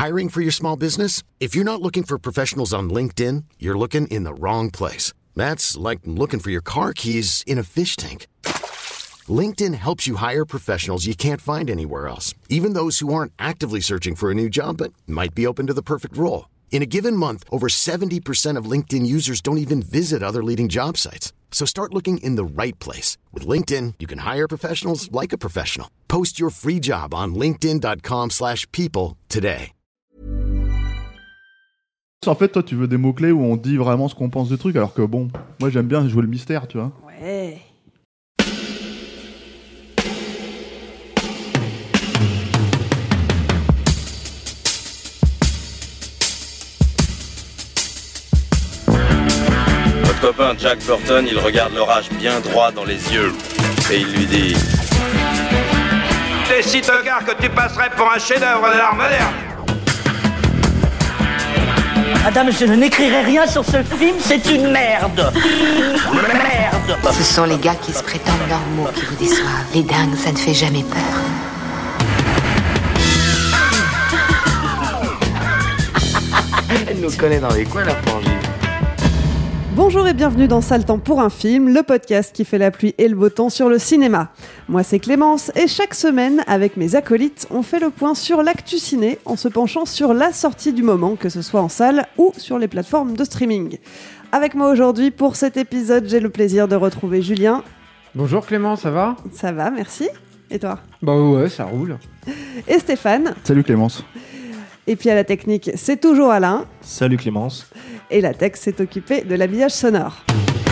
Hiring for your small business? If you're not looking for professionals on LinkedIn, you're looking in the wrong place. That's like looking for your car keys in a fish tank. LinkedIn helps you hire professionals you can't find anywhere else, even those who aren't actively searching for a new job but might be open to the perfect role. In a given month, over 70% of LinkedIn users don't even visit other leading job sites. So start looking in the right place. With LinkedIn, you can hire professionals like a professional. Post your free job on linkedin.com/people today. En fait, toi, tu veux des mots-clés où on dit vraiment ce qu'on pense des trucs, alors que bon, moi j'aime bien jouer le mystère, tu vois. Ouais. Votre copain Jack Burton, il regarde l'orage bien droit dans les yeux et il lui dit: T'es si tocard que tu passerais pour un chef-d'œuvre de l'art moderne. Madame, je n'écrirai rien sur ce film, c'est une merde. Merde. Ce sont les gars qui se prétendent normaux qui vous déçoivent. Les dingues, ça ne fait jamais peur. Elle nous connaît dans les coins, la frangine. Bonjour et bienvenue dans Sale Temps pour un film, le podcast qui fait la pluie et le beau temps sur le cinéma. Moi c'est Clémence et chaque semaine, avec mes acolytes, on fait le point sur l'actu ciné en se penchant sur la sortie du moment, que ce soit en salle ou sur les plateformes de streaming. Avec moi aujourd'hui pour cet épisode, j'ai le plaisir de retrouver Julien. Bonjour Clément, ça va ? Ça va, merci. Et toi ? Bah ouais, ça roule. Et Stéphane. Salut Clémence. Et puis à la technique, c'est toujours Alain. Salut Clémence. Et la tech s'est occupée de l'habillage sonore.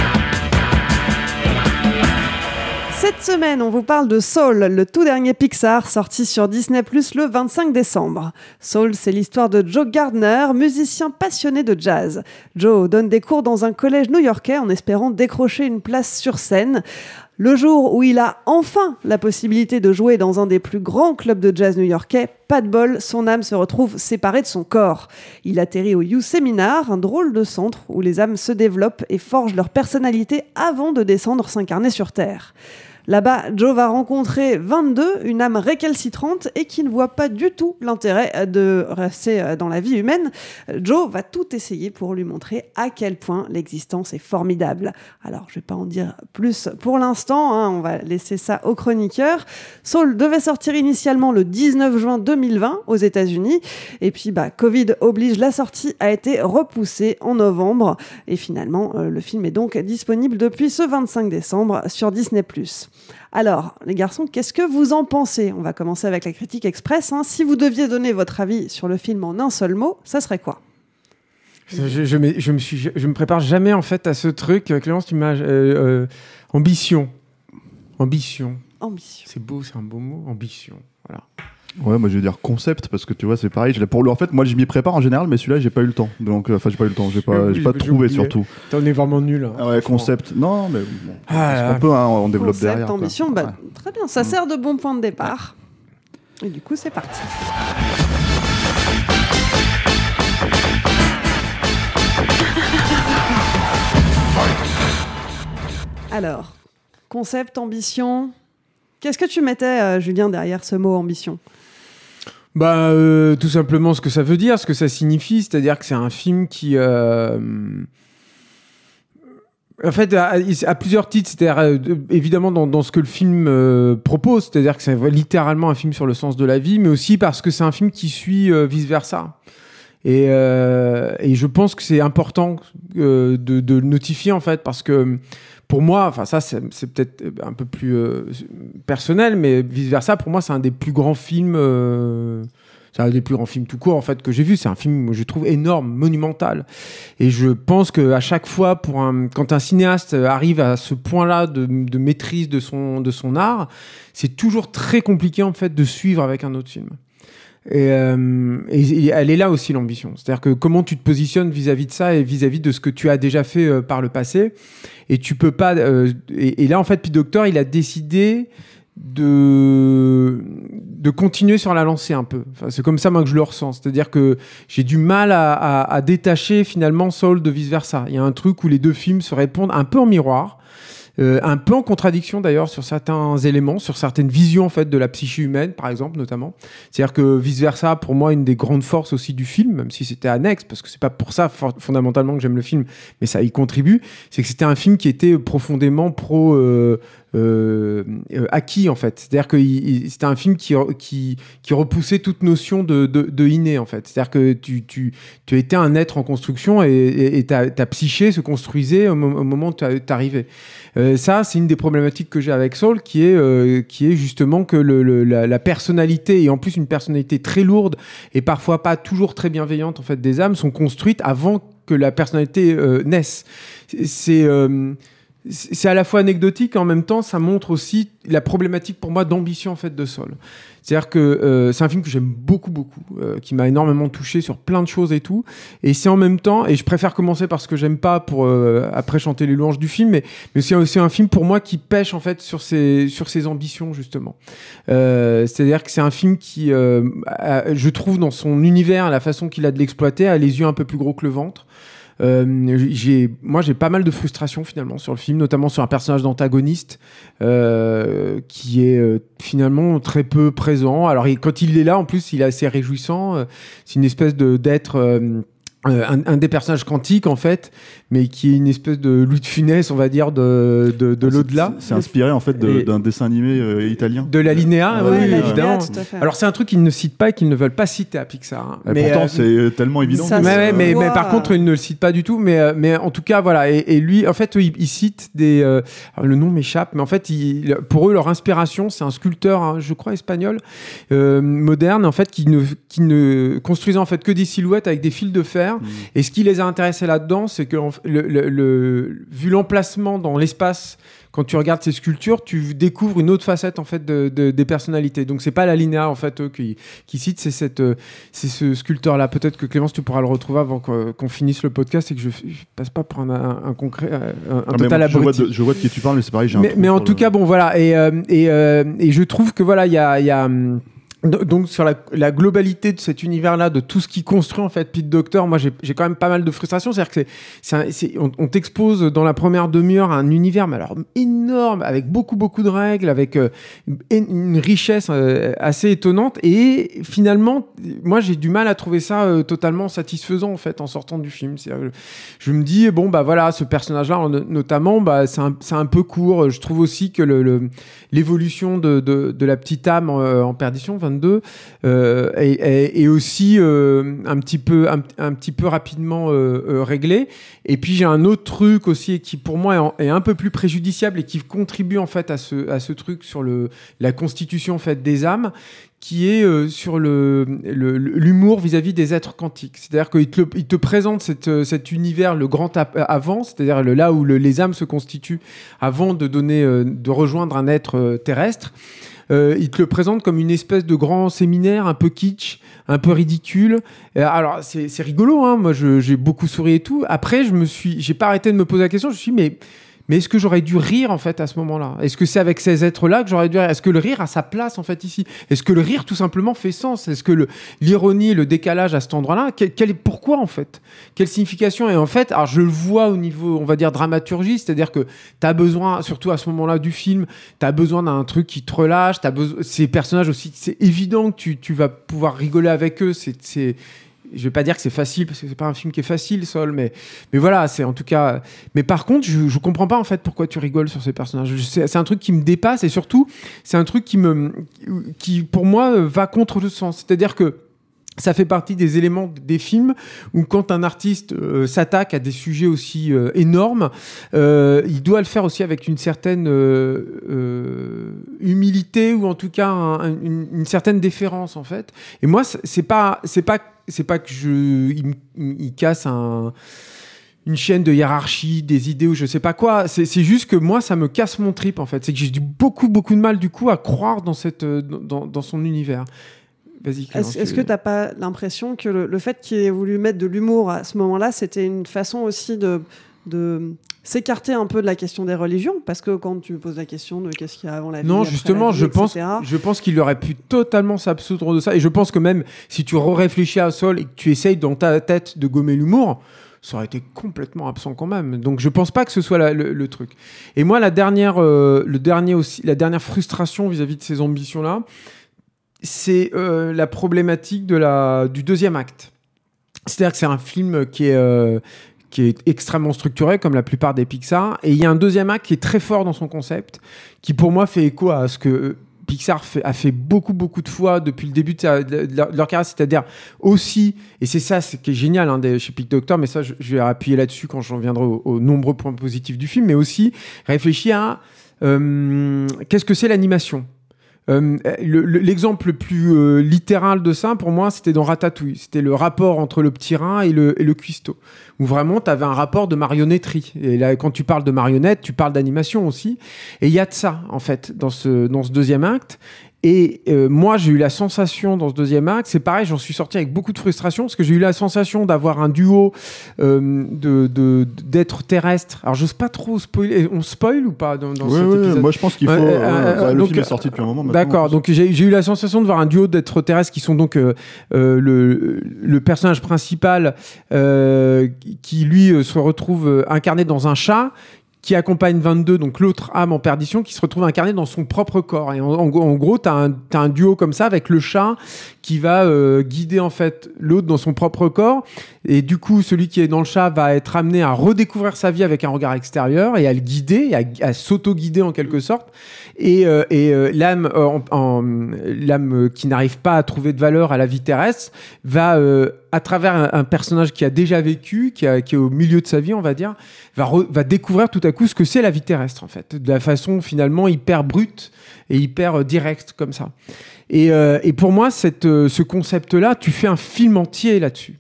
Cette semaine, on vous parle de Soul, le tout dernier Pixar sorti sur Disney+ le 25 décembre. Soul, c'est l'histoire de Joe Gardner, musicien passionné de jazz. Joe donne des cours dans un collège new-yorkais en espérant décrocher une place sur scène. Le jour où il a enfin la possibilité de jouer dans un des plus grands clubs de jazz new-yorkais, pas de bol, son âme se retrouve séparée de son corps. Il atterrit au You Seminar, un drôle de centre où les âmes se développent et forgent leur personnalité avant de descendre s'incarner sur Terre. Là-bas, Joe va rencontrer 22, une âme récalcitrante et qui ne voit pas du tout l'intérêt de rester dans la vie humaine. Joe va tout essayer pour lui montrer à quel point l'existence est formidable. Alors, je ne vais pas en dire plus pour l'instant, on va laisser ça aux chroniqueurs. Soul devait sortir initialement le 19 juin 2020 aux États-Unis. Et puis, Covid oblige, la sortie a été repoussée en novembre. Et finalement, le film est donc disponible depuis ce 25 décembre sur Disney+. Alors, les garçons, qu'est-ce que vous en pensez ? On va commencer avec la critique express. Si vous deviez donner votre avis sur le film en un seul mot, ça serait quoi ? Je me prépare jamais en fait à ce truc. Clémence, tu m'as ambition. C'est beau, c'est un beau mot. Ambition. Voilà. Ouais, moi je vais dire concept parce que tu vois, c'est pareil. En fait, moi je m'y prépare en général, mais celui-là j'ai pas eu le temps. Donc, j'ai pas trouvé surtout. T'en es vraiment nul. Ouais, concept. Non, mais bon, un peu, on développe concept, derrière. Ambition, ouais. Très bien. Ça sert de bon point de départ. Et du coup, c'est parti. Alors, concept, ambition. Qu'est-ce que tu mettais, Julien, derrière ce mot ambition ? Tout simplement ce que ça veut dire, ce que ça signifie, c'est-à-dire que c'est un film qui... En fait, à plusieurs titres, c'est-à-dire évidemment dans ce que le film propose, c'est-à-dire que c'est littéralement un film sur le sens de la vie, mais aussi parce que c'est un film qui suit vice-versa. Et je pense que c'est important de le notifier, en fait, parce que pour moi, enfin ça c'est peut-être un peu plus personnel, mais vice-versa, pour moi c'est un des plus grands films... C'est un des plus grands films tout court en fait que j'ai vu. C'est un film, je trouve, énorme, monumental. Et je pense qu'à chaque fois, quand un cinéaste arrive à ce point-là de maîtrise de son art, c'est toujours très compliqué en fait de suivre avec un autre film. Et elle est là aussi l'ambition. C'est-à-dire que comment tu te positionnes vis-à-vis de ça et vis-à-vis de ce que tu as déjà fait par le passé. Et tu peux pas. Et là en fait, Pete Docter, il a décidé de continuer sur la lancée un peu. Enfin, c'est comme ça moi que je le ressens. C'est-à-dire que j'ai du mal à détacher finalement Soul de vice-versa. Il y a un truc où les deux films se répondent un peu en miroir. un peu en contradiction d'ailleurs sur certains éléments, sur certaines visions en fait de la psyché humaine, par exemple notamment. C'est-à-dire que vice versa, pour moi, une des grandes forces aussi du film, même si c'était annexe, parce que c'est pas pour ça fondamentalement que j'aime le film, mais ça y contribue, c'est que c'était un film qui était profondément acquis en fait. C'est-à-dire que c'était un film qui repoussait toute notion de inné en fait. C'est-à-dire que tu étais un être en construction et ta psyché se construisait au moment où t'arrivais. Ça, c'est une des problématiques que j'ai avec Saul, qui est justement que la personnalité, et en plus une personnalité très lourde et parfois pas toujours très bienveillante en fait des âmes, sont construites avant que la personnalité naisse. C'est à la fois anecdotique et en même temps ça montre aussi la problématique pour moi d'ambition en fait de Saul. C'est-à-dire que c'est un film que j'aime beaucoup, qui m'a énormément touché sur plein de choses et tout. Et c'est en même temps, et je préfère commencer par ce que j'aime pas pour après chanter les louanges du film, mais c'est aussi un film pour moi qui pêche en fait sur ses ambitions justement. C'est-à-dire que c'est un film qui, je trouve dans son univers, la façon qu'il a de l'exploiter, a les yeux un peu plus gros que le ventre. J'ai pas mal de frustration finalement sur le film, notamment sur un personnage d'antagoniste qui est finalement très peu présent. Alors quand il est là, en plus, il est assez réjouissant. C'est une espèce d'être un des personnages quantiques en fait, mais qui est une espèce de Louis de Funès, on va dire, de l'au-delà. C'est inspiré en fait d'un dessin animé italien. De la Linéa, ouais, oui, évidemment. Linéa, alors c'est un truc qu'ils ne citent pas et qu'ils ne veulent pas citer à Pixar. Hein. Mais pourtant c'est tellement évident. Mais par contre ils ne le citent pas du tout. Mais en tout cas voilà. Et lui, en fait, il cite des. Le nom m'échappe, mais en fait, pour eux, leur inspiration, c'est un sculpteur, hein, je crois espagnol, moderne, en fait, qui ne construisait en fait que des silhouettes avec des fils de fer. Et ce qui les a intéressés là-dedans, c'est que vu l'emplacement dans l'espace, quand tu regardes ces sculptures, tu découvres une autre facette en fait des personnalités. Donc c'est pas la Linéa en fait qui cite, c'est ce sculpteur-là. Peut-être que Clémence, tu pourras le retrouver avant qu'on finisse le podcast et que je passe pas pour un concret, un total abruti. Je vois de qui tu parles, mais c'est pareil. Mais en tout cas, bon voilà, et je trouve que voilà, il y a donc sur la globalité de cet univers-là, de tout ce qui construit en fait Pete Docter, moi j'ai quand même pas mal de frustration. C'est-à-dire que on t'expose dans la première demi-heure un univers mais alors énorme, avec beaucoup de règles, avec une richesse assez étonnante, et finalement moi j'ai du mal à trouver ça totalement satisfaisant en fait en sortant du film. Je me dis bon bah voilà, ce personnage-là notamment, bah c'est un peu court. Je trouve aussi que l'évolution de la petite âme en perdition 22 est aussi un petit peu rapidement réglé. Et puis j'ai un autre truc aussi qui pour moi est un peu plus préjudiciable et qui contribue en fait à ce truc sur la constitution en fait des âmes, qui est sur l'humour vis-à-vis des êtres quantiques. C'est-à-dire qu'il te présente cet univers, le grand avant, c'est-à-dire là où les âmes se constituent avant de rejoindre un être terrestre. Il te le présente comme une espèce de grand séminaire un peu kitsch, un peu ridicule. Alors c'est rigolo, hein. Moi j'ai beaucoup souri et tout. Après j'ai pas arrêté de me poser la question. Je me suis dit mais est-ce que j'aurais dû rire en fait à ce moment-là ? Est-ce que c'est avec ces êtres-là que j'aurais dû rire ? Est-ce que le rire a sa place en fait ici ? Est-ce que le rire tout simplement fait sens ? Est-ce que l'ironie, le décalage à cet endroit-là, pourquoi en fait ? Quelle signification ? Et en fait, alors je le vois au niveau, on va dire, dramaturgie, c'est-à-dire que t'as besoin, surtout à ce moment-là du film, t'as besoin d'un truc qui te relâche, ces personnages aussi, c'est évident que tu vas pouvoir rigoler avec eux, je vais pas dire que c'est facile parce que c'est pas un film qui est facile, Saul, mais voilà, c'est en tout cas. Mais par contre, je comprends pas en fait pourquoi tu rigoles sur ces personnages. C'est un truc qui me dépasse, et surtout c'est un truc qui pour moi va contre le sens. C'est-à-dire que ça fait partie des éléments des films où quand un artiste s'attaque à des sujets aussi énormes, il doit le faire aussi avec une certaine humilité, ou en tout cas une certaine déférence en fait. Et moi c'est pas que il casse une chaîne de hiérarchie, des idées ou je sais pas quoi. C'est juste que moi ça me casse mon trip en fait. C'est que j'ai beaucoup de mal du coup à croire dans son univers. Vas-y, Clémence, est-ce que t'as pas l'impression que le fait qu'il ait voulu mettre de l'humour à ce moment-là, c'était une façon aussi de s'écarter un peu de la question des religions, parce que quand tu poses la question de qu'est-ce qu'il y a avant la vie, non, après justement, la vie, je pense qu'il aurait pu totalement s'absoudre de ça, et je pense que même si tu réfléchis à Saul et que tu essayes dans ta tête de gommer l'humour, ça aurait été complètement absent quand même. Donc je pense pas que ce soit le truc. Et moi, la dernière frustration vis-à-vis de ces ambitions-là, c'est la problématique du deuxième acte. C'est-à-dire que c'est un film qui est extrêmement structuré, comme la plupart des Pixar, et il y a un deuxième acte qui est très fort dans son concept, qui pour moi fait écho à ce que Pixar a fait beaucoup de fois depuis le début de leur carrière, c'est-à-dire aussi, et c'est ça qui est génial chez Pete Docter, mais ça je vais appuyer là-dessus quand j'en viendrai aux nombreux points positifs du film, mais aussi réfléchir à qu'est-ce que c'est l'animation. L'exemple le plus littéral de ça, pour moi, c'était dans Ratatouille. C'était le rapport entre le petit rat et le cuistot, où vraiment, tu avais un rapport de marionnetterie. Et là, quand tu parles de marionnette, tu parles d'animation aussi. Et il y a de ça, en fait, dans ce deuxième acte. Et moi, j'ai eu la sensation dans ce deuxième acte, c'est pareil, j'en suis sorti avec beaucoup de frustration, parce que j'ai eu la sensation d'avoir un duo d'êtres terrestres. Alors, j'ose pas trop spoiler. On spoil ou pas dans cet épisode ? Moi, je pense qu'il faut... le film est sorti depuis un moment maintenant. D'accord, donc j'ai eu la sensation de voir un duo d'êtres terrestres qui sont donc le personnage principal qui, lui, se retrouve incarné dans un chat, qui accompagne 22, donc l'autre âme en perdition, qui se retrouve incarnée dans son propre corps. Et en gros, t'as un duo comme ça avec le chat qui va guider en fait l'autre dans son propre corps. Et du coup, celui qui est dans le chat va être amené à redécouvrir sa vie avec un regard extérieur et à le guider, à s'auto-guider en quelque sorte. Et l'âme qui n'arrive pas à trouver de valeur à la vie terrestre va, à travers un personnage qui a déjà vécu, qui est au milieu de sa vie, on va dire, va découvrir tout à coup ce que c'est la vie terrestre, en fait, de la façon finalement hyper brute et hyper directe comme ça. Et pour moi, ce concept-là, tu fais un film entier là-dessus.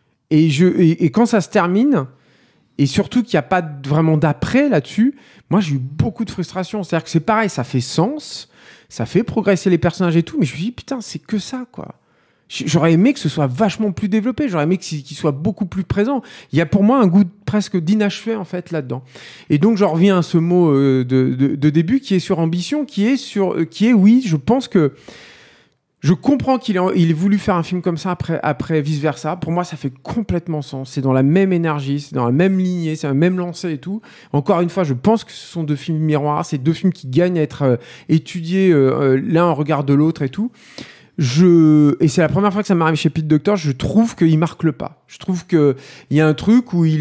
Et quand ça se termine, et surtout qu'il n'y a pas vraiment d'après là-dessus, moi j'ai eu beaucoup de frustration. C'est-à-dire que c'est pareil, ça fait sens, ça fait progresser les personnages et tout, mais je me suis dit, putain, c'est que ça, quoi. J'aurais aimé que ce soit vachement plus développé, j'aurais aimé qu'il soit beaucoup plus présent. Il y a pour moi un goût presque d'inachevé en fait là-dedans. Et donc j'en reviens à ce mot de début qui est sur ambition, qui est oui, je pense que je comprends qu'il ait voulu faire un film comme ça après Vice Versa. Pour moi, ça fait complètement sens. C'est dans la même énergie, c'est dans la même lignée, c'est la même lancée et tout. Encore une fois, je pense que ce sont deux films miroirs. C'est deux films qui gagnent à être étudiés l'un en regard de l'autre et tout. Et c'est la première fois que ça m'arrive chez Pete Docter, je trouve qu'il marque le pas. Je trouve qu'il y a un truc où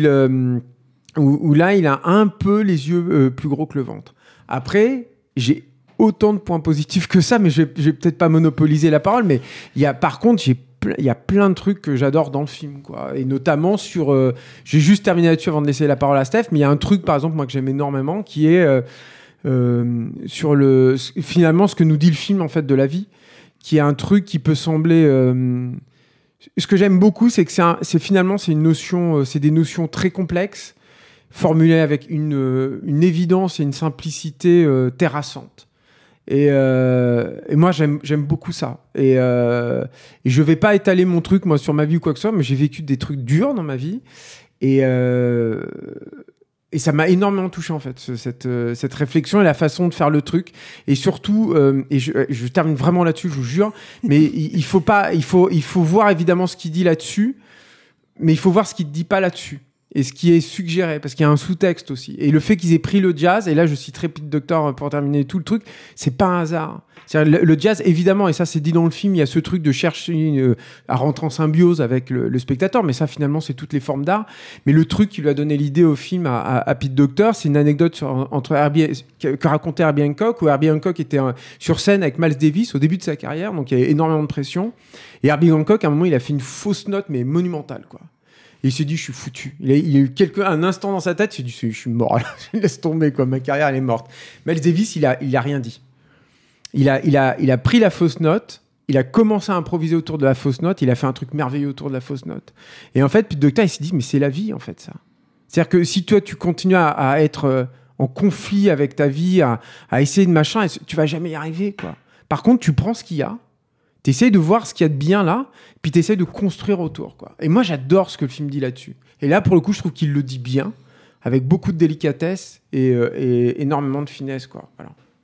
là, il a un peu les yeux plus gros que le ventre. Après, j'ai autant de points positifs que ça, mais je vais peut-être pas monopoliser la parole, mais par contre, il y a plein de trucs que j'adore dans le film, quoi. Et notamment sur... j'ai juste terminé là-dessus avant de laisser la parole à Steph, mais il y a un truc, par exemple, moi, que j'aime énormément, qui est sur finalement ce que nous dit le film, en fait, de la vie, qui est un truc qui peut sembler... Ce que j'aime beaucoup, c'est que c'est des notions très complexes, formulées avec une évidence et une simplicité terrassante. Et moi, j'aime beaucoup ça. Et je vais pas étaler mon truc, moi, sur ma vie ou quoi que ce soit, mais j'ai vécu des trucs durs dans ma vie. Et ça m'a énormément touché, en fait, cette réflexion et la façon de faire le truc. Et surtout, et je termine vraiment là-dessus, je vous jure, mais il faut voir évidemment ce qu'il dit là-dessus, mais il faut voir ce qu'il ne dit pas là-dessus. Et ce qui est suggéré, parce qu'il y a un sous-texte aussi. Et le fait qu'ils aient pris le jazz, et là je citerai Pete Docter pour terminer tout le truc, c'est pas un hasard. C'est-à-dire, le jazz, évidemment, et ça c'est dit dans le film, il y a ce truc de chercher à rentrer en symbiose avec le spectateur, mais ça finalement c'est toutes les formes d'art. Mais le truc qui lui a donné l'idée au film à Pete Docter, c'est une anecdote que racontait Herbie Hancock, où Herbie Hancock était sur scène avec Miles Davis au début de sa carrière, donc il y avait énormément de pression. Et Herbie Hancock, à un moment, il a fait une fausse note, mais monumentale, quoi. Et il s'est dit, je suis foutu. Il a eu un instant dans sa tête, il s'est dit, je suis mort. Laisse tomber, quoi. Ma carrière, elle est morte. Miles Davis, il a rien dit. Il a pris la fausse note, il a commencé à improviser autour de la fausse note, il a fait un truc merveilleux autour de la fausse note. Et en fait, Pete Docter, il s'est dit, mais c'est la vie, en fait, ça. C'est-à-dire que si toi, tu continues à être en conflit avec ta vie, à essayer de machin, tu vas jamais y arriver, quoi. Par contre, tu prends ce qu'il y a, t'essayes de voir ce qu'il y a de bien là, puis t'essayes de construire autour, quoi. Et moi, j'adore ce que le film dit là-dessus. Et là, pour le coup, je trouve qu'il le dit bien, avec beaucoup de délicatesse et énormément de finesse, quoi. Voilà.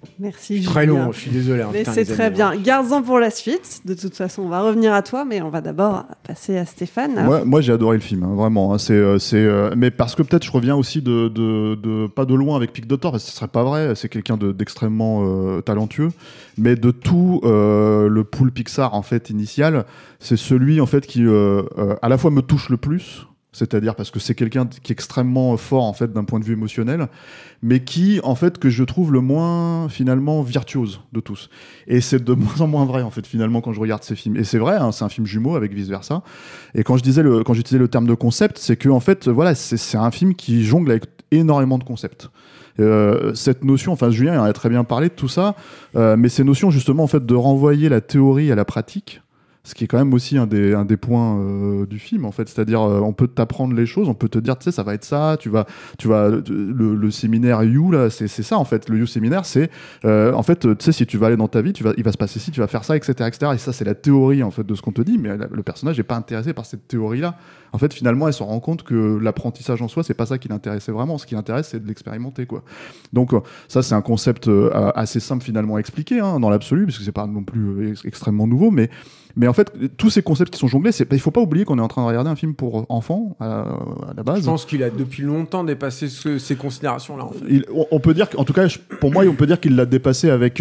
Merci. Très Julien. long, je suis désolé. Mais c'est très bien. Garde-en pour la suite. De toute façon, on va revenir à toi, mais on va d'abord passer à Stéphane. Moi, j'ai adoré le film, hein, vraiment. Hein, mais parce que peut-être je reviens aussi de pas de loin avec Pic Doctor, parce que ce serait pas vrai. C'est quelqu'un d'extrêmement talentueux, mais de tout le pool Pixar en fait initial, c'est celui en fait qui à la fois me touche le plus. C'est-à-dire parce que c'est quelqu'un qui est extrêmement fort en fait d'un point de vue émotionnel, mais qui en fait que je trouve le moins finalement virtuose de tous. Et c'est de moins en moins vrai en fait finalement quand je regarde ces films. Et c'est vrai, hein, c'est un film jumeau avec vice versa. Et quand j'utilisais le terme de concept, c'est que en fait voilà, c'est un film qui jongle avec énormément de concepts. Cette notion, enfin Julien en a très bien parlé de tout ça, mais ces notions justement en fait de renvoyer la théorie à la pratique. Ce qui est quand même aussi un des points du film en fait, c'est-à-dire on peut t'apprendre les choses, on peut te dire tu sais ça va être ça, tu vas le séminaire You là, c'est ça en fait, le You séminaire c'est en fait tu sais si tu vas aller dans ta vie, il va se passer ci, tu vas faire ça, etc. Et ça c'est la théorie en fait de ce qu'on te dit, mais le personnage n'est pas intéressé par cette théorie là. En fait finalement elle se rend compte que l'apprentissage en soi c'est pas ça qui l'intéressait vraiment, ce qui l'intéresse c'est de l'expérimenter quoi. Donc ça c'est un concept assez simple finalement à expliquer hein, dans l'absolu, parce que c'est pas non plus extrêmement nouveau, mais en fait, tous ces concepts qui sont jonglés, il faut pas oublier qu'on est en train de regarder un film pour enfants à la base. Je pense qu'il a depuis longtemps dépassé ces considérations-là. En fait. On peut dire, en tout cas, pour moi, on peut dire qu'il l'a dépassé avec,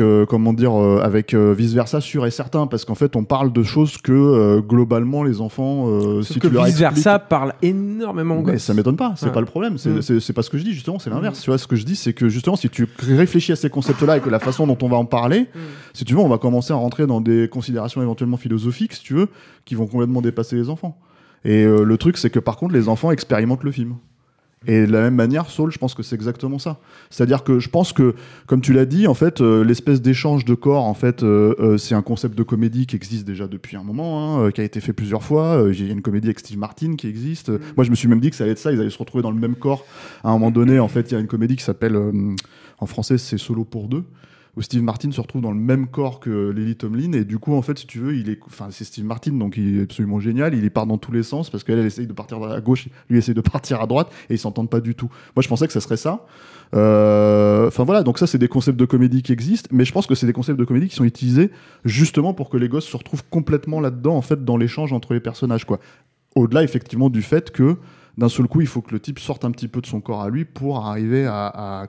vice versa sûr et certain, parce qu'en fait, on parle de choses que globalement les enfants, si tu leur expliques, vice versa parle énormément. Mais ça m'étonne pas, c'est pas le problème. C'est pas ce que je dis justement, c'est l'inverse. Tu vois, ce que je dis, c'est que justement, si tu réfléchis à ces concepts-là et que la façon dont on va en parler, si tu veux, on va commencer à rentrer dans des considérations éventuellement philosophiques, si tu veux, qui vont complètement dépasser les enfants. Et le truc, c'est que par contre, les enfants expérimentent le film. Et de la même manière, Soul, je pense que c'est exactement ça. C'est-à-dire que je pense que, comme tu l'as dit, en fait, l'espèce d'échange de corps, en fait, c'est un concept de comédie qui existe déjà depuis un moment, hein, qui a été fait plusieurs fois. Il y a une comédie avec Steve Martin qui existe. Moi, je me suis même dit que ça allait être ça. Ils allaient se retrouver dans le même corps. À un moment donné, en fait, il y a une comédie qui s'appelle, en français, c'est Solo pour deux, où Steve Martin se retrouve dans le même corps que Lily Tomlin, et du coup en fait si tu veux c'est Steve Martin, donc il est absolument génial, il part dans tous les sens parce qu'elle essaye de partir à gauche, lui essaye de partir à droite et ils s'entendent pas du tout. Moi je pensais que ça serait ça. Voilà, donc ça c'est des concepts de comédie qui existent, mais je pense que c'est des concepts de comédie qui sont utilisés justement pour que les gosses se retrouvent complètement là-dedans en fait dans l'échange entre les personnages quoi. Au-delà effectivement du fait que d'un seul coup, il faut que le type sorte un petit peu de son corps à lui pour arriver à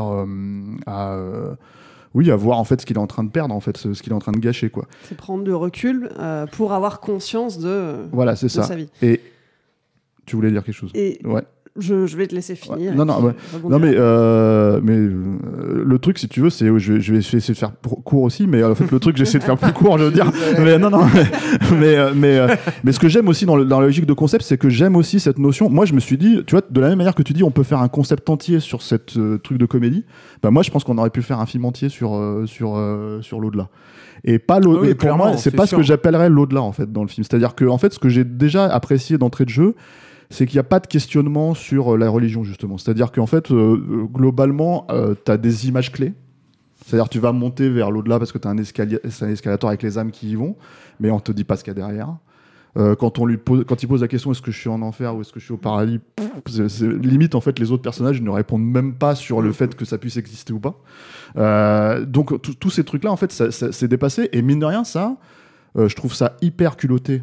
voir en fait ce qu'il est en train de perdre, en fait, ce qu'il est en train de gâcher, quoi. C'est prendre du recul pour avoir conscience de sa vie. Et tu voulais dire quelque chose. Ouais. Je vais te laisser finir. Ouais. Non, mais le truc, si tu veux, c'est je vais essayer de faire court aussi, mais en fait, le truc, j'essaie de faire plus court, je veux dire. Mais ce que j'aime aussi dans la logique de concept, c'est que j'aime aussi cette notion. Moi, je me suis dit, tu vois, de la même manière que tu dis, on peut faire un concept entier sur cette truc de comédie. Bah, moi, je pense qu'on aurait pu faire un film entier sur l'au-delà. Et pas l'au-delà. Et pour moi, c'est pas ce que j'appellerais l'au-delà, en fait, dans le film. C'est-à-dire que, en fait, ce que j'ai déjà apprécié d'entrée de jeu, c'est qu'il n'y a pas de questionnement sur la religion, justement. C'est-à-dire qu'en fait, globalement, tu as des images clés. C'est-à-dire que tu vas monter vers l'au-delà parce que tu as un escalator avec les âmes qui y vont, mais on ne te dit pas ce qu'il y a derrière. Quand il pose la question est-ce que je suis en enfer ou est-ce que je suis au paradis, c'est limite, en fait, les autres personnages ne répondent même pas sur le fait que ça puisse exister ou pas. Donc, tous ces trucs-là, en fait, c'est dépassé. Et mine de rien, ça, je trouve ça hyper culotté.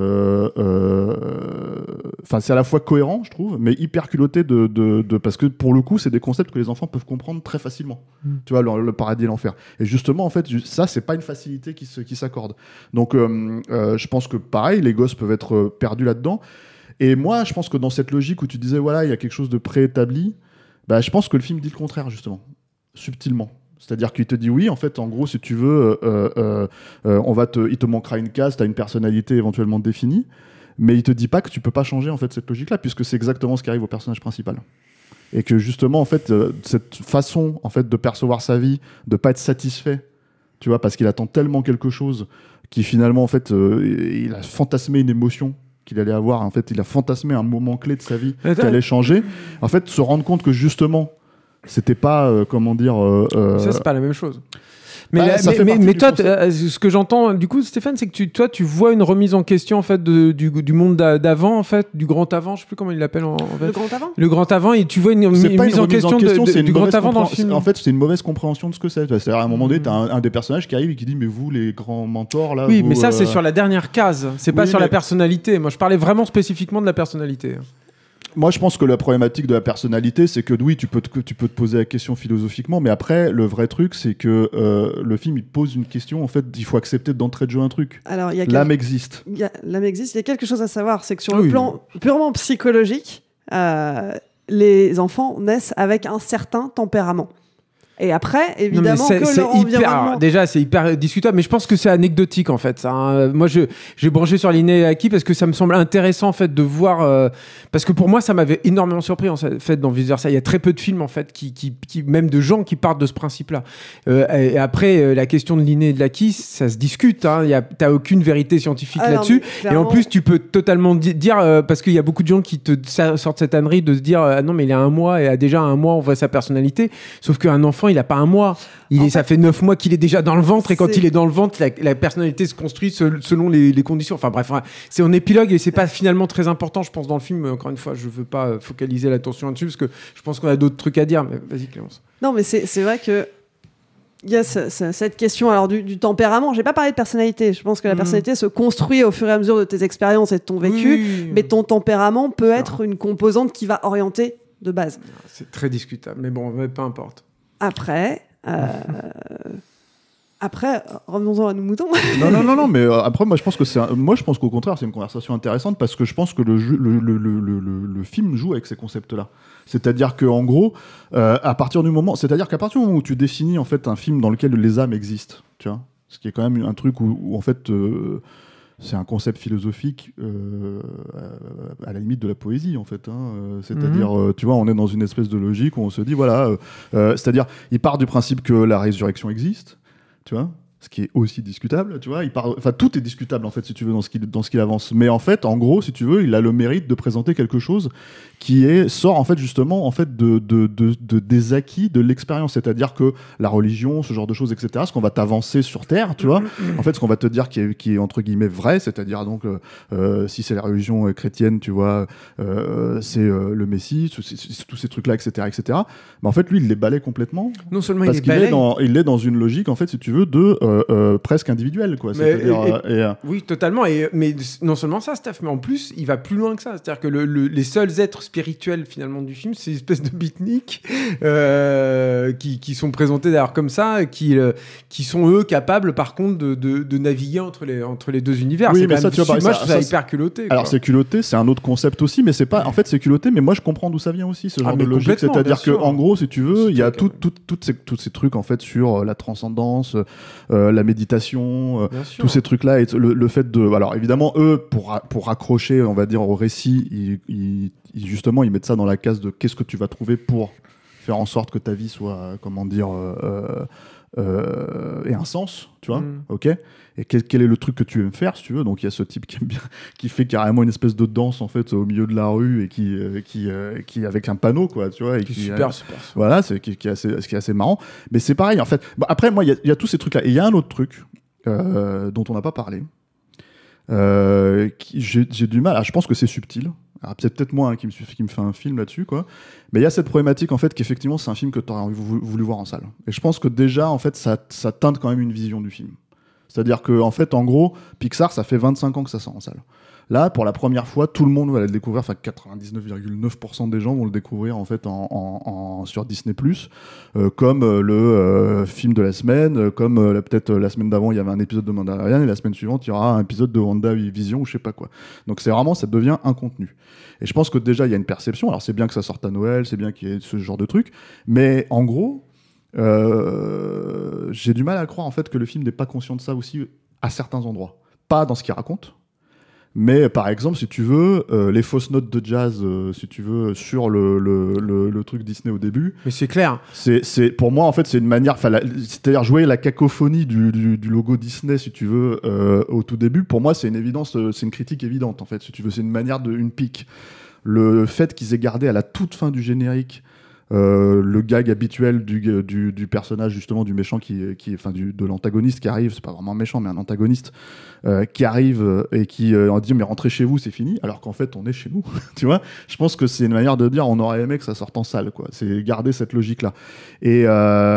C'est à la fois cohérent, je trouve, mais hyper culotté parce que pour le coup, c'est des concepts que les enfants peuvent comprendre très facilement. Tu vois, le paradis et l'enfer. Et justement, en fait, ça, c'est pas une facilité qui s'accorde. Donc, je pense que pareil, les gosses peuvent être perdus là-dedans. Et moi, je pense que dans cette logique où tu disais, voilà, il y a quelque chose de préétabli, bah, je pense que le film dit le contraire, justement, subtilement. C'est-à-dire qu'il te dit oui, en fait, en gros, si tu veux, il te manquera une case, tu as une personnalité éventuellement définie, mais il te dit pas que tu peux pas changer en fait cette logique-là, puisque c'est exactement ce qui arrive au personnage principal. Et que justement, en fait, cette façon en fait de percevoir sa vie, de pas être satisfait, tu vois, parce qu'il attend tellement quelque chose, qui finalement, en fait, il a fantasmé une émotion qu'il allait avoir. En fait, il a fantasmé un moment clé de sa vie qui allait changer. En fait, se rendre compte que justement C'était pas comment dire. Ça c'est pas la même chose. Mais, Bah, ça fait partie mais du toi, concept. ce que j'entends du coup, Stéphane, c'est que toi, tu vois une remise en question en fait du monde d'avant, en fait, du grand avant, je sais plus comment il l'appelle en fait. Le grand avant. Le grand avant, et tu vois une C'est pas mise en question c'est une du grand mauvaise avant dans le compréhension. film. En fait, c'est une mauvaise compréhension de ce que c'est. C'est-à-dire, à un moment donné, t'as un des personnages qui arrive et qui dit, mais vous, les grands mentors, là. Oui, vous, mais ça, c'est sur la dernière case. C'est pas oui, sur la mais- personnalité. Moi, je parlais vraiment spécifiquement de la personnalité. Moi, je pense que la problématique de la personnalité, c'est que oui, tu peux te poser la question philosophiquement, mais après, le vrai truc, c'est que le film, il pose une question. En fait, il faut accepter d'entrée de jeu un truc. Alors, il y a L'âme existe. l'âme existe. Il y a quelque chose à savoir, c'est que sur Oui. le plan purement psychologique, les enfants naissent avec un certain tempérament. Et après, évidemment, Non, mais que leur environnement... alors, déjà, c'est hyper discutable, mais je pense que c'est anecdotique en fait. Ça, hein. Moi, j'ai branché sur Linnea Aki parce que ça me semble intéressant en fait de voir. Parce que pour moi, ça m'avait énormément surpris en fait dans Vice Versa. Il y a très peu de films en fait qui même de gens qui partent de ce principe-là. Et après, la question de Linnea et de Aki, ça se discute. Hein. T'as aucune vérité scientifique Ah non, là-dessus. mais Et clairement- en plus, tu peux totalement dire parce qu'il y a beaucoup de gens qui sortent cette ânerie de se dire ah non mais il a un mois et a déjà un mois on voit sa personnalité. Sauf qu'un enfant il a pas un mois. Ça fait 9 mois qu'il est déjà dans le ventre et quand C'est- il est dans le ventre, la personnalité se construit selon les conditions. Enfin bref, c'est en épilogue et c'est pas finalement très important, je pense, dans le film. Encore une fois, je veux pas focaliser l'attention là-dessus parce que je pense qu'on a d'autres trucs à dire. Mais vas-y, Clémence. Non, mais c'est vrai que il y a cette question alors du tempérament. J'ai pas parlé de personnalité. Je pense que la personnalité se construit au fur et à mesure de tes expériences et de ton vécu. Oui. Mais ton tempérament peut être une composante qui va orienter de base. C'est très discutable, mais bon, peu importe. Après, revenons-en à nos moutons. Non, mais après, moi, je pense qu'au contraire, c'est une conversation intéressante parce que je pense que le film joue avec ces concepts-là. C'est-à-dire que, en gros, à partir du moment où tu définis en fait un film dans lequel les âmes existent, tu vois, ce qui est quand même un truc où en fait, c'est un concept philosophique à la limite de la poésie en fait. C'est-à-dire, tu vois, on est dans une espèce de logique où on se dit voilà, c'est-à-dire, il part du principe que la résurrection existe. Tu vois, ce qui est aussi discutable, tu vois, tout est discutable en fait si tu veux dans ce qu'il avance, mais en fait en gros si tu veux il a le mérite de présenter quelque chose qui sort en fait justement en fait des acquis de l'expérience, c'est-à-dire que la religion, ce genre de choses, etc., ce qu'on va t'avancer sur Terre, tu vois, en fait ce qu'on va te dire qui est entre guillemets vrai, c'est-à-dire donc si c'est la religion chrétienne, tu vois, c'est le Messie, tous ces trucs là, etc., mais en fait lui il les balaie complètement Non seulement parce il qu'il est il est dans une logique en fait si tu veux de presque individuelle quoi. C'est-à-dire, oui, totalement. Mais non seulement ça, Steph, mais en plus, il va plus loin que ça. C'est-à-dire que les seuls êtres spirituels finalement du film, c'est une espèce de beatniks qui sont présentés d'ailleurs comme ça, qui sont eux capables par contre de naviguer entre les deux univers. Oui, c'est mais quand ça, même tu vois, moi, ça, je trouve ça ça, hyper culotté. alors quoi. c'est culotté, c'est un autre concept aussi, mais c'est pas. En fait, c'est culotté, mais moi je comprends d'où ça vient aussi ce genre mais de logique. complètement, C'est-à-dire bien que sûr. en gros, si tu veux, il y a Surtout tous ces trucs en fait sur la transcendance, la méditation, Bien sûr. tous ces trucs-là, et le fait de. Alors évidemment, eux, pour accrocher, on va dire au récit, justement, ils mettent ça dans la case de qu'est-ce que tu vas trouver pour faire en sorte que ta vie soit, comment dire, ait un sens, tu vois, ok. Et quel est le truc que tu aimes faire, si tu veux. Donc il y a ce type qui fait carrément une espèce de danse en fait au milieu de la rue et qui avec un panneau quoi, tu vois, et qui super. voilà, ce qui est assez marrant. Mais c'est pareil en fait. Bon, après moi il y a tous ces trucs là et il y a un autre truc dont on n'a pas parlé. J'ai du mal. Alors, je pense que c'est subtil. Alors, peut-être moi hein, qui me fait un film là-dessus quoi. Mais il y a cette problématique en fait qu'effectivement c'est un film que tu aurais voulu voir en salle. Et je pense que déjà en fait ça teinte quand même une vision du film. C'est-à-dire que en fait en gros Pixar ça fait 25 ans que ça sort en salle. Là pour la première fois tout le monde va le découvrir, enfin 99,9% des gens vont le découvrir en fait sur Disney+, comme le film de la semaine, comme peut-être la semaine d'avant il y avait un épisode de Mandalorian et la semaine suivante il y aura un épisode de WandaVision ou je sais pas quoi. Donc c'est vraiment, ça devient un contenu. Et je pense que déjà il y a une perception, alors c'est bien que ça sorte à Noël, c'est bien qu'il y ait ce genre de truc, mais en gros j'ai du mal à croire en fait que le film n'est pas conscient de ça aussi à certains endroits. Pas dans ce qu'il raconte, mais par exemple, si tu veux, les fausses notes de jazz, si tu veux, sur le truc Disney au début. Mais c'est clair. C'est pour moi en fait c'est une manière, c'est-à-dire jouer la cacophonie du logo Disney, si tu veux, au tout début. Pour moi, c'est une évidence, c'est une critique évidente en fait, si tu veux, c'est une manière une pique. Le fait qu'ils aient gardé à la toute fin du générique le gag habituel du personnage justement du méchant de l'antagoniste qui arrive, c'est pas vraiment un méchant mais un antagoniste qui arrive et qui on dit mais rentrez chez vous, c'est fini, alors qu'en fait on est chez nous. Tu vois, je pense que c'est une manière de dire on aurait aimé que ça sorte en salle, quoi. C'est garder cette logique là. Et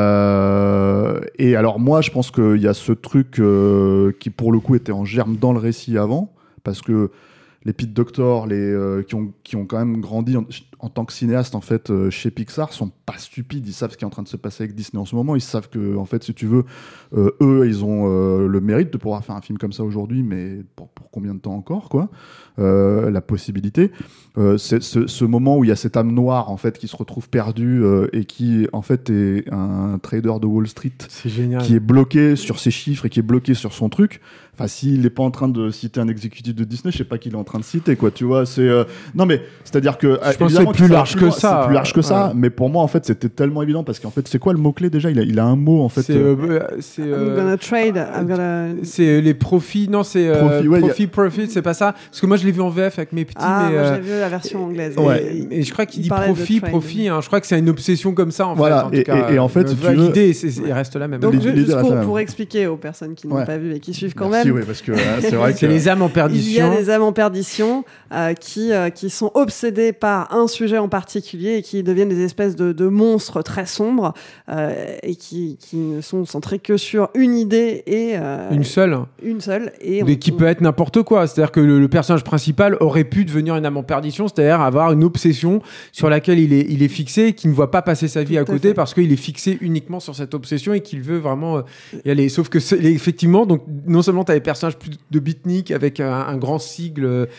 alors moi je pense qu'il y a ce truc qui pour le coup était en germe dans le récit avant, parce que les Pete Docter, qui ont quand même grandi en tant que cinéaste en fait chez Pixar, sont pas stupides. Ils savent ce qui est en train de se passer avec Disney en ce moment. Ils savent que en fait, si tu veux, eux, ils ont le mérite de pouvoir faire un film comme ça aujourd'hui, mais pour combien de temps encore, quoi. La possibilité. C'est ce moment où il y a cette âme noire en fait qui se retrouve perdue et qui en fait est un trader de Wall Street. C'est génial. Qui est bloqué sur ses chiffres et qui est bloqué sur son truc. Enfin, s'il n'est pas en train de citer un exécutif de Disney, je sais pas qui il est en train de citer, quoi. Tu vois, c'est non mais c'est-à-dire que je pense que c'est plus large que ça. C'est plus large que ça, mais pour moi en fait c'était tellement évident parce qu'en fait c'est quoi le mot clé déjà? Il a un mot en fait. C'est I'm gonna trade. C'est les profits. Non, c'est profit. C'est pas ça. Parce que moi je l'ai vu en VF avec mes petits. Ah, moi j'ai vu la version anglaise. Ouais. Et je crois qu'il dit profit. Hein. Je crois que c'est une obsession comme ça en voilà. fait. Et en fait, si tu veux, l'idée il reste la même. Donc juste pour expliquer aux personnes qui n'ont pas vu et qui suivent quand même. Oui, parce que c'est vrai que c'est les âmes en perdition. Il y a des âmes en perdition qui sont obsédées par un sujet en particulier et qui deviennent des espèces de monstres très sombres et qui ne sont centrés que sur une idée et une seule et qui peut être n'importe quoi. C'est-à-dire que le personnage principal aurait pu devenir une âme en perdition, c'est-à-dire avoir une obsession sur laquelle il est fixé et qui ne voit pas passer sa vie à côté parce qu'il est fixé uniquement sur cette obsession et qu'il veut vraiment y aller. Sauf que effectivement, donc non seulement tu as des personnages plus de beatnik avec un grand sigle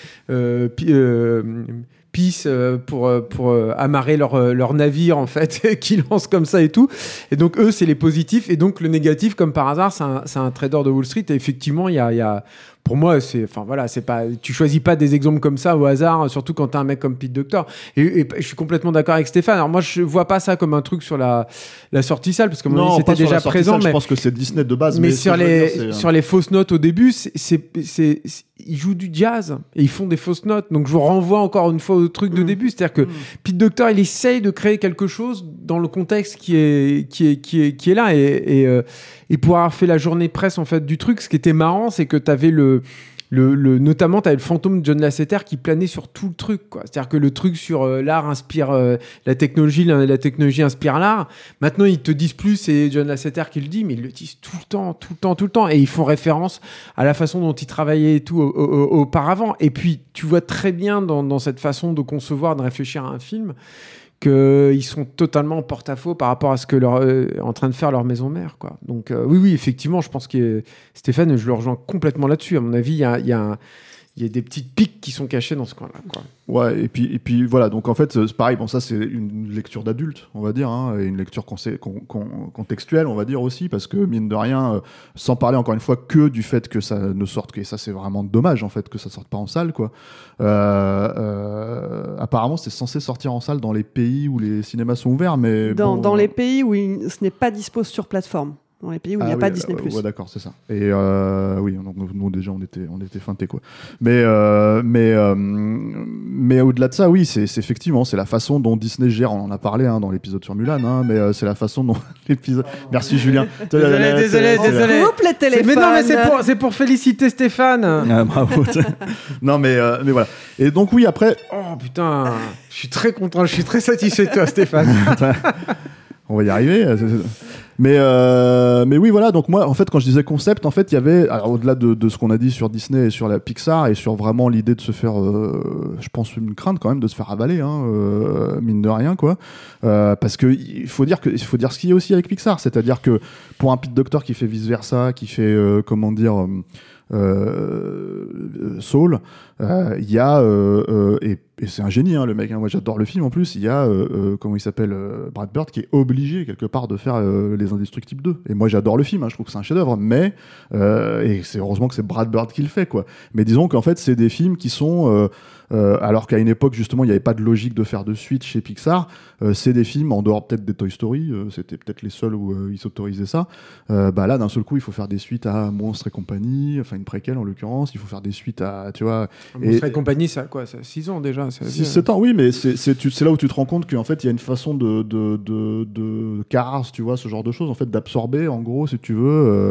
Peace pour amarrer leur navire en fait qui lance comme ça et tout, et donc eux c'est les positifs et donc le négatif comme par hasard c'est un trader de Wall Street. Et effectivement il y a pour moi, c'est pas, tu choisis pas des exemples comme ça au hasard, surtout quand t'as un mec comme Pete Docter. Et je suis complètement d'accord avec Stéphane. Alors moi, je vois pas ça comme un truc sur la sortie salle, parce que mon avis, c'était déjà présent. Je pense que c'est Disney de base. Mais sur les fausses notes au début, ils jouent du jazz et ils font des fausses notes. Donc je vous renvoie encore une fois au truc de début, c'est-à-dire que Pete Docter, il essaye de créer quelque chose dans le contexte qui est là et pour avoir fait la journée presse en fait du truc, ce qui était marrant, c'est que t'avais notamment t'avais le fantôme de John Lasseter qui planait sur tout le truc, quoi. C'est-à-dire que le truc sur l'art inspire la technologie inspire l'art. Maintenant ils te disent plus, c'est John Lasseter qui le dit, mais ils le disent tout le temps, et ils font référence à la façon dont ils travaillaient et tout auparavant. Et puis tu vois très bien dans cette façon de concevoir, de réfléchir à un film, qu'ils sont totalement en porte-à-faux par rapport à ce que en train de faire leur maison mère, quoi. Donc oui, effectivement, je pense que Stéphane, je le rejoins complètement là-dessus. À mon avis, il y a des petites piques qui sont cachées dans ce coin-là, quoi. Ouais, et puis voilà, donc en fait, c'est pareil, bon, ça c'est une lecture d'adulte, on va dire, hein, et une lecture contextuelle, on va dire aussi, parce que mine de rien, sans parler encore une fois que du fait que ça ne sorte, et ça c'est vraiment dommage en fait, que ça sorte pas en salle, quoi. Apparemment, c'est censé sortir en salle dans les pays où les cinémas sont ouverts, mais dans les pays où ce n'est pas dispo sur plateforme. Dans les pays où il n'y a pas Disney+. Ouais, d'accord, c'est ça. Et oui, donc nous déjà on était feintés, quoi. Mais au-delà de ça, oui, c'est effectivement c'est la façon dont Disney gère. On en a parlé dans l'épisode sur Mulan, mais c'est la façon dont l'épisode. Merci Julien. Désolé. Coupe les téléphones. Mais non, mais c'est pour féliciter Stéphane. Ah, bravo. Non, mais voilà. Et donc oui, après. Oh putain, je suis très content, je suis très satisfait de toi, Stéphane. On va y arriver. Mais oui, voilà. Donc moi, en fait, quand je disais concept, en fait, il y avait, alors, au-delà de ce qu'on a dit sur Disney et sur la Pixar et sur vraiment l'idée de se faire, je pense une crainte quand même de se faire avaler, mine de rien, quoi. Parce que il faut dire ce qu'il y a aussi avec Pixar, c'est-à-dire que pour un Pete Docter qui fait Vice Versa, qui fait Soul, il y a et c'est un génie, le mec, moi j'adore le film en plus. Il y a comment il s'appelle, Brad Bird, qui est obligé quelque part de faire Les Indestructibles 2, et moi j'adore le film, je trouve que c'est un chef-d'œuvre, mais et c'est heureusement que c'est Brad Bird qui le fait, quoi. Mais disons qu'en fait c'est des films qui sont alors qu'à une époque justement il n'y avait pas de logique de faire de suite chez Pixar, c'est des films en dehors peut-être des Toy Story, c'était peut-être les seuls où ils s'autorisaient ça. Là d'un seul coup il faut faire des suites à Monstres et compagnie, enfin une préquelle en l'occurrence, il faut faire des suites à, tu vois, Monstres et compagnie, ça a quoi, ça a 6 ans déjà, c'est 6-7 ans, oui, mais c'est là où tu te rends compte qu'en fait, il y a une façon de Cars, tu vois, ce genre de choses, en fait, d'absorber, en gros, si tu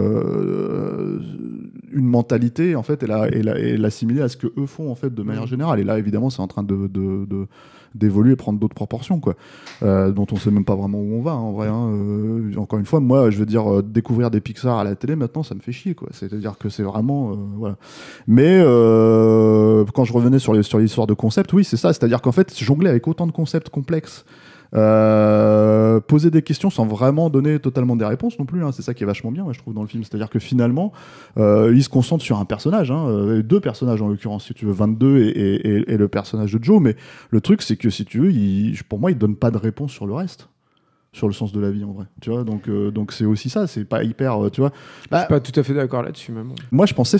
veux, une mentalité, en fait, et l'assimiler à ce que eux font, en fait, de manière générale. Et là, évidemment, c'est en train d'évoluer et prendre d'autres proportions, quoi, dont on sait même pas vraiment où on va, en vrai. Encore une fois, moi, je veux dire, découvrir des Pixar à la télé, maintenant, ça me fait chier, quoi. C'est-à-dire que c'est vraiment... voilà. Mais quand je revenais sur l'histoire de concept, oui, c'est ça. C'est-à-dire qu'en fait, jongler avec autant de concepts complexes, poser des questions sans vraiment donner totalement des réponses non plus, c'est ça qui est vachement bien, je trouve, dans le film. C'est-à-dire que finalement, il se concentre sur un personnage, deux personnages en l'occurrence, si tu veux, 22 et le personnage de Joe. Mais le truc, c'est que si tu veux, pour moi, il donne pas de réponse sur le reste. Sur le sens de la vie, en vrai, tu vois, donc c'est aussi ça, c'est pas hyper, tu vois. Je suis pas tout à fait d'accord là-dessus, même. Moi, je pense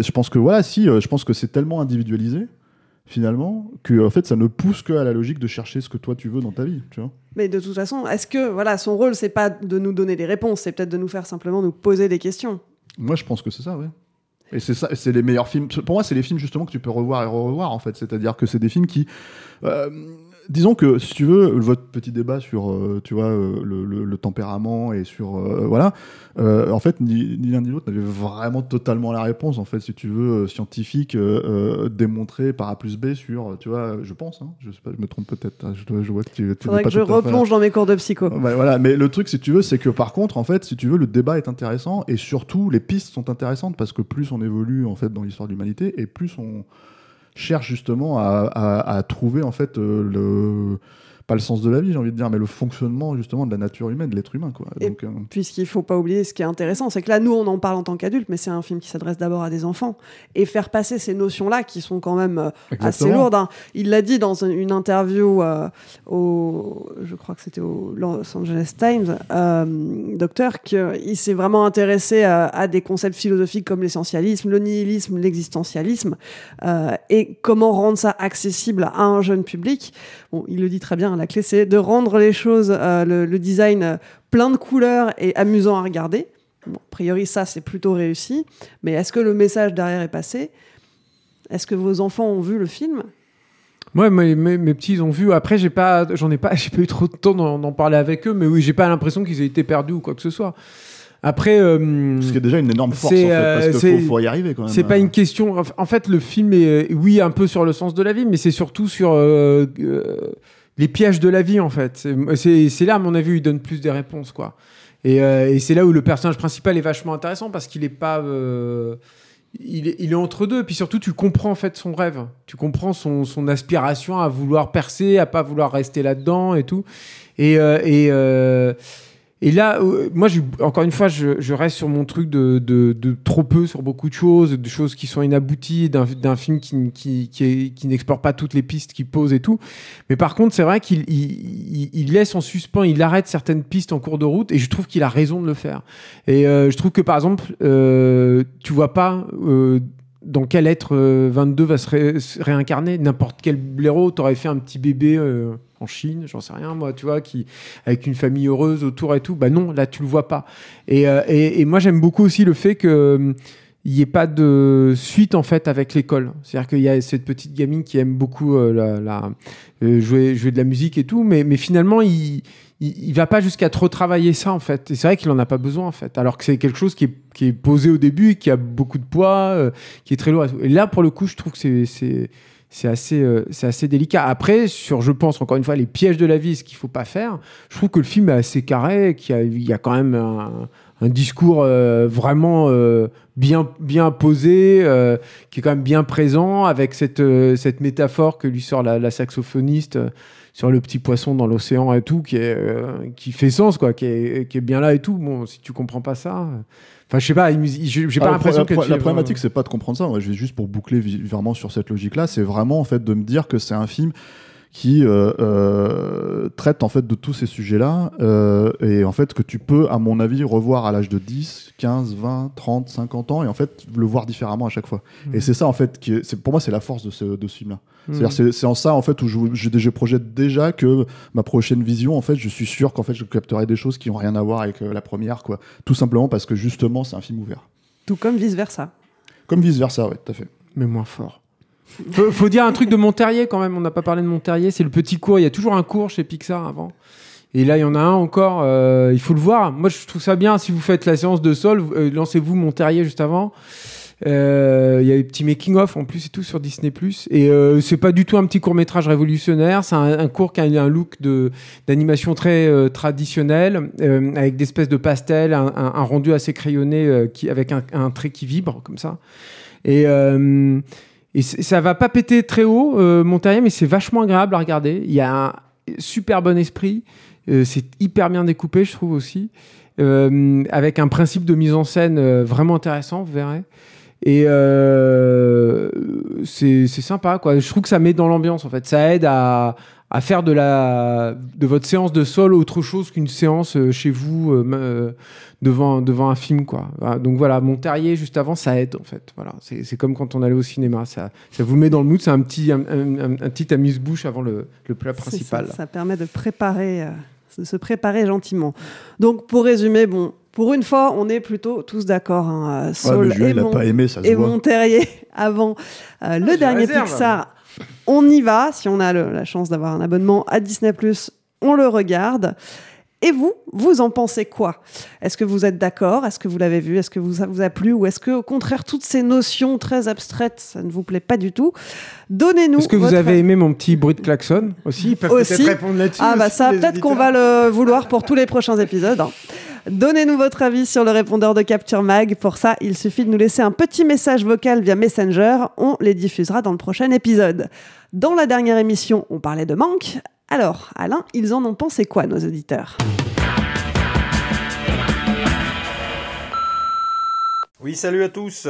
que c'est tellement individualisé, finalement, que en fait, ça ne pousse que à la logique de chercher ce que toi tu veux dans ta vie, tu vois. Mais de toute façon, est-ce que son rôle, c'est pas de nous donner des réponses, c'est peut-être de nous faire simplement nous poser des questions. Moi, je pense que c'est ça, ouais. Et c'est ça, c'est les meilleurs films. Pour moi, c'est les films justement que tu peux revoir et revoir, en fait. C'est-à-dire que c'est des films qui disons que, si tu veux, votre petit débat sur tu vois, le tempérament et sur... voilà. En fait, ni l'un ni l'autre n'avait vraiment totalement la réponse, en fait, si tu veux, scientifique, démontrée par A plus B sur... Tu vois, je pense, je sais pas, je me trompe peut-être. Je vois que tu faudrait que je replonge dans mes cours de psycho. Voilà. Mais le truc, si tu veux, c'est que par contre, en fait, si tu veux, le débat est intéressant et surtout, les pistes sont intéressantes parce que plus on évolue, en fait, dans l'histoire de l'humanité et plus on cherche justement à trouver en fait pas le sens de la vie, j'ai envie de dire, mais le fonctionnement justement de la nature humaine, de l'être humain, quoi. Et puisqu'il faut pas oublier, ce qui est intéressant, c'est que là, nous, on en parle en tant qu'adultes, mais c'est un film qui s'adresse d'abord à des enfants. Et faire passer ces notions-là, qui sont quand même assez lourdes. Il l'a dit dans une interview je crois que c'était au Los Angeles Times, docteur, qu'il s'est vraiment intéressé à des concepts philosophiques comme l'essentialisme, le nihilisme, l'existentialisme, et comment rendre ça accessible à un jeune public. Bon, il le dit très bien, la clé, c'est de rendre les choses, le design plein de couleurs et amusant à regarder. Bon, a priori, ça, c'est plutôt réussi. Mais est-ce que le message derrière est passé ? Est-ce que vos enfants ont vu le film ? Ouais, mes petits, ils ont vu. Après, j'ai pas eu trop de temps d'en parler avec eux, mais oui, j'ai pas l'impression qu'ils aient été perdus ou quoi que ce soit. Après, ce qui est déjà une énorme force, en fait, parce qu'il faut y arriver quand même. C'est pas une question. En fait, le film est, oui, un peu sur le sens de la vie, mais c'est surtout sur les pièges de la vie, en fait. C'est là, à mon avis, où il donne plus des réponses, quoi. Et c'est là où le personnage principal est vachement intéressant parce qu'il est pas. Il est entre deux. Puis surtout, tu comprends en fait son rêve. Tu comprends son aspiration à vouloir percer, à pas vouloir rester là-dedans et tout. Et là, moi, encore une fois, je reste sur mon truc de trop peu sur beaucoup de choses qui sont inabouties, d'un film qui n'explore pas toutes les pistes qu'il pose et tout. Mais par contre, c'est vrai qu'il laisse en suspens, il arrête certaines pistes en cours de route, et je trouve qu'il a raison de le faire. Et je trouve que, par exemple, tu vois pas... dans quel être 22 va se réincarner. N'importe quel blaireau t'aurait fait un petit bébé en Chine, j'en sais rien moi, tu vois, avec une famille heureuse autour et tout. Bah non, là tu le vois pas. Et moi j'aime beaucoup aussi le fait que il n'y ait pas de suite en fait avec l'école. C'est-à-dire qu'il y a cette petite gamine qui aime beaucoup jouer de la musique et tout, mais finalement il va pas jusqu'à trop travailler ça en fait. Et c'est vrai qu'il en a pas besoin en fait. Alors que c'est quelque chose qui est posé au début, qui a beaucoup de poids, qui est très lourd. Et là pour le coup, je trouve que c'est assez délicat. Après, je pense encore une fois, les pièges de la vie, ce qu'il faut pas faire. Je trouve que le film est assez carré, il y a quand même un discours vraiment bien posé, qui est quand même bien présent, avec cette métaphore que lui sort la saxophoniste sur le petit poisson dans l'océan et tout, qui fait sens, quoi, qui est bien là et tout. Bon, si tu comprends pas ça... Enfin, je sais pas, j'ai pas l'impression que... La problématique, c'est pas de comprendre ça. Moi, je vais juste pour boucler vraiment sur cette logique-là, c'est vraiment, en fait, de me dire que c'est un film qui traite en fait de tous ces sujets-là et en fait que tu peux, à mon avis, revoir à l'âge de 10, 15, 20, 30, 50 ans et en fait le voir différemment à chaque fois. Et c'est ça en fait pour moi c'est la force de ce film-là. C'est-à-dire c'est en ça en fait où je projette déjà que ma prochaine vision en fait je suis sûr qu'en fait je capterai des choses qui n'ont rien à voir avec la première, quoi. Tout simplement parce que justement c'est un film ouvert. Tout comme vice versa. Comme vice versa, ouais, tout à fait. Mais moins fort. Faut dire un truc de Monterrier quand même. On n'a pas parlé de Monterrier. C'est le petit cours. Il y a toujours un cours chez Pixar avant. Et là, il y en a un encore. Il faut le voir. Moi, je trouve ça bien. Si vous faites la séance de Soul, lancez-vous Monterrier juste avant. Il y a des petits making-of en plus et tout sur Disney+. Et c'est pas du tout un petit court-métrage révolutionnaire. C'est un court qui a un look d'animation très traditionnel, avec des espèces de pastels, un rendu assez crayonné avec un trait qui vibre comme ça. Et ça va pas péter très haut, Monterrier, mais c'est vachement agréable à regarder. Il y a un super bon esprit. C'est hyper bien découpé, je trouve aussi. Avec un principe de mise en scène vraiment intéressant, vous verrez. Et c'est sympa, quoi. Je trouve que ça met dans l'ambiance, en fait. Ça aide à faire de votre séance de Soul autre chose qu'une séance chez vous devant un film, quoi. Voilà. Donc voilà, Monterrier juste avant, ça aide, en fait. Voilà. C'est comme quand on allait au cinéma. Ça vous met dans le mood. C'est un petit amuse-bouche avant le plat principal. Ça permet de se préparer gentiment. Donc pour résumer, bon. Pour une fois, on est plutôt tous d'accord. Hein. Soul et Monterrier avant le dernier Pixar. On y va. Si on a la chance d'avoir un abonnement à Disney+, on le regarde. Et vous en pensez quoi ? Est-ce que vous êtes d'accord ? Est-ce que vous l'avez vu ? Est-ce que ça vous a plu ? Ou est-ce que, au contraire, toutes ces notions très abstraites, ça ne vous plaît pas du tout ? Donnez-nous. Est-ce que vous avez aimé mon petit bruit de klaxon aussi ? Ils peuvent peut-être répondre là-dessus. Ah bah ça, peut-être qu'on va le vouloir pour tous les prochains épisodes. Hein. Donnez-nous votre avis sur le répondeur de Capture Mag. Pour ça, il suffit de nous laisser un petit message vocal via Messenger. On les diffusera dans le prochain épisode. Dans la dernière émission, on parlait de manque. Alors, Alain, ils en ont pensé quoi, nos auditeurs ? Oui, salut à tous.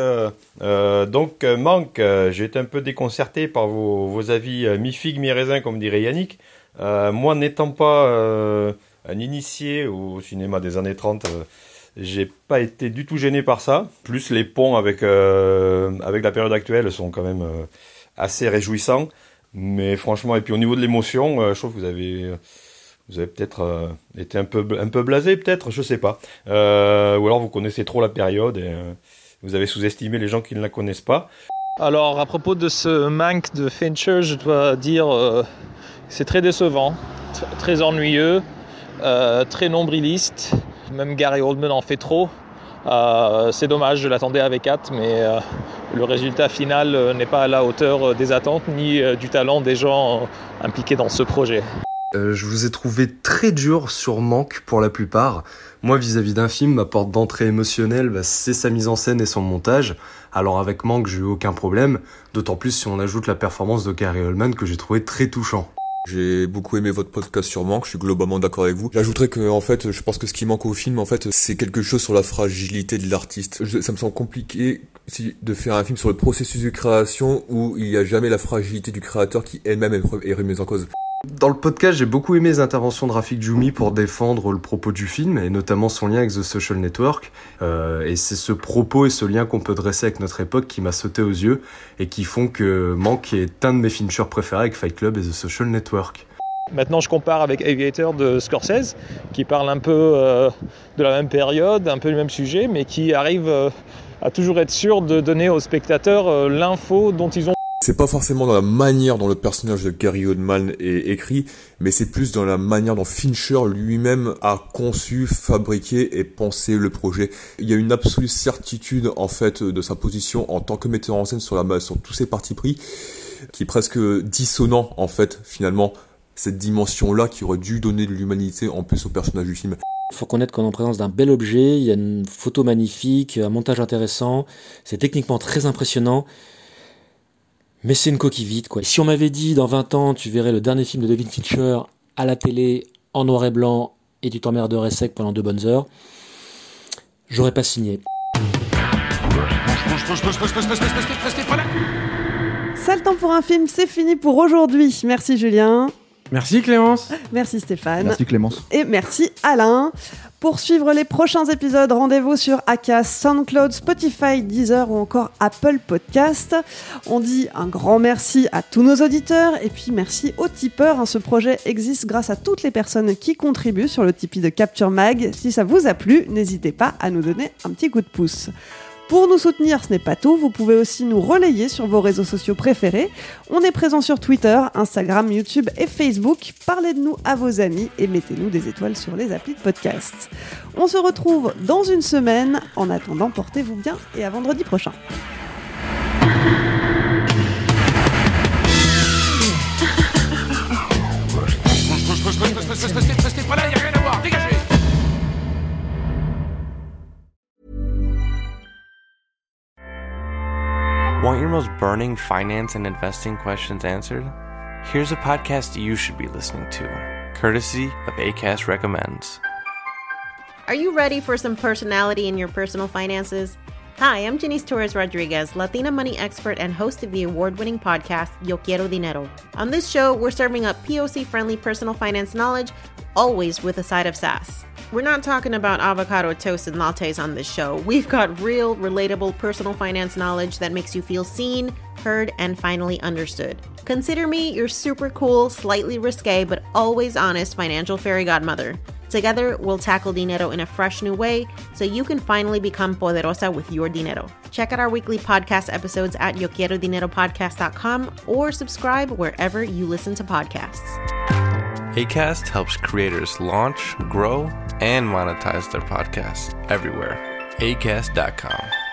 Donc, Manque, j'ai été un peu déconcerté par vos avis mi-figue, mi-raisin, comme dirait Yannick. Moi, n'étant pas un initié au cinéma des années 30, j'ai pas été du tout gêné par ça. Plus les ponts avec la période actuelle sont quand même assez réjouissants. Mais franchement, et puis au niveau de l'émotion, je trouve que vous avez peut-être été un peu blasé, peut-être, je sais pas. Ou alors vous connaissez trop la période et vous avez sous-estimé les gens qui ne la connaissent pas. Alors, à propos de ce Manque de Fincher, je dois dire c'est très décevant, très ennuyeux, très nombriliste. Même Gary Oldman en fait trop. C'est dommage, je l'attendais avec hâte, mais le résultat final n'est pas à la hauteur des attentes ni du talent des gens impliqués dans ce projet. Je vous ai trouvé très dur sur Manque pour la plupart. Moi, vis-à-vis d'un film, ma porte d'entrée émotionnelle, c'est sa mise en scène et son montage. Alors avec Manque, j'ai eu aucun problème, d'autant plus si on ajoute la performance de Gary Oldman que j'ai trouvé très touchant. J'ai beaucoup aimé votre podcast sur Manque, je suis globalement d'accord avec vous. J'ajouterais que, en fait, je pense que ce qui manque au film, en fait, c'est quelque chose sur la fragilité de l'artiste. Ça me semble compliqué de faire un film sur le processus de création où il n'y a jamais la fragilité du créateur qui elle-même est remise en cause. Dans le podcast, j'ai beaucoup aimé les interventions de Rafik Djoumi pour défendre le propos du film, et notamment son lien avec The Social Network. Et c'est ce propos et ce lien qu'on peut dresser avec notre époque qui m'a sauté aux yeux, et qui font que Manque est un de mes Fincher préférés avec Fight Club et The Social Network. Maintenant, je compare avec Aviator de Scorsese, qui parle un peu de la même période, un peu du même sujet, mais qui arrive à toujours être sûr de donner aux spectateurs l'info dont ils ont. C'est pas forcément dans la manière dont le personnage de Gary Oldman est écrit, mais c'est plus dans la manière dont Fincher lui-même a conçu, fabriqué et pensé le projet. Il y a une absolue certitude, en fait, de sa position en tant que metteur en scène sur tous ses partis pris, qui est presque dissonant, en fait, finalement, cette dimension-là qui aurait dû donner de l'humanité en plus au personnage du film. Il faut connaître qu'on est en présence d'un bel objet, il y a une photo magnifique, un montage intéressant, c'est techniquement très impressionnant. Mais c'est une coquille vide, quoi. Si on m'avait dit, dans 20 ans, tu verrais le dernier film de David Fincher à la télé, en noir et blanc, et tu t'emmerderais sec pendant 2 bonnes heures, j'aurais pas signé. C'est le temps pour un film, c'est fini pour aujourd'hui. Merci Julien. Merci Clémence. Merci Stéphane. Merci Clémence. Et merci Alain. Pour suivre les prochains épisodes, rendez-vous sur Acast, SoundCloud, Spotify, Deezer ou encore Apple Podcast. On dit un grand merci à tous nos auditeurs et puis merci aux tipeurs. Ce projet existe grâce à toutes les personnes qui contribuent sur le Tipeee de Capture Mag. Si ça vous a plu, n'hésitez pas à nous donner un petit coup de pouce. Pour nous soutenir, ce n'est pas tout, vous pouvez aussi nous relayer sur vos réseaux sociaux préférés. On est présent sur Twitter, Instagram, YouTube et Facebook. Parlez de nous à vos amis et mettez-nous des étoiles sur les applis de podcast. On se retrouve dans une semaine. En attendant, portez-vous bien et à vendredi prochain. Restez pas là, il n'y a rien à voir, dégagez! Want your most burning finance and investing questions answered? Here's a podcast you should be listening to, courtesy of Acast Recommends. Are you ready for some personality in your personal finances? Hi, I'm Janice Torres-Rodriguez, Latina money expert and host of the award-winning podcast, Yo Quiero Dinero. On this show, we're serving up POC-friendly personal finance knowledge, always with a side of sass. We're not talking about avocado toast and lattes on this show. We've got real, relatable personal finance knowledge that makes you feel seen, heard, and finally understood. Consider me your super cool, slightly risque, but always honest financial fairy godmother. Together, we'll tackle dinero in a fresh new way so you can finally become poderosa with your dinero. Check out our weekly podcast episodes at yoquierodineropodcast.com or subscribe wherever you listen to podcasts. Acast helps creators launch, grow, and monetize their podcasts everywhere. Acast.com.